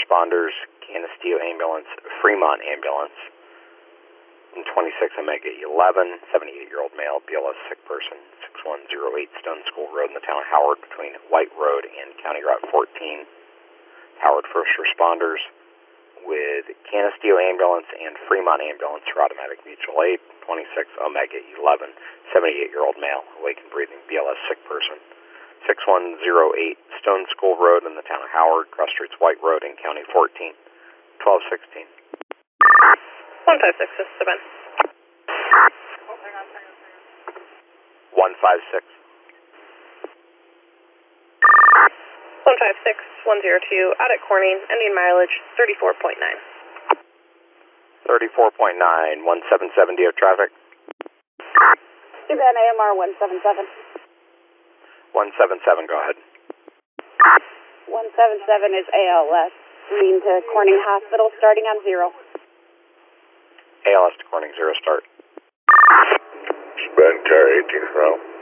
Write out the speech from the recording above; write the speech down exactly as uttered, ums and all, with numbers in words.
responders, Canisteo Ambulance, Fremont Ambulance. And twenty-six Omega eleven, seventy-eight-year-old male, B L S sick person, six one zero eight Stone School Road in the town of Howard between White Road and County Route fourteen. Howard first responders with Canisteo Ambulance and Fremont Ambulance for automatic mutual aid. twenty-six Omega eleven, seventy-eight-year-old male, awake and breathing, B L S sick person, six one zero eight Stone School Road in the town of Howard, cross streets White Road in County fourteen. twelve sixteen. one five six, this is Sabine. one five six. one five six, one zero two, out at Corning, ending mileage thirty-four point nine. thirty-four point nine, one seven seven, do you have traffic? Sabine A M R one seven seven. one seven seven, go ahead. one seven seven is A L S, lean to Corning Hospital, starting on zero. A L S to Corning, zero start. Sabine Car eighteen for now.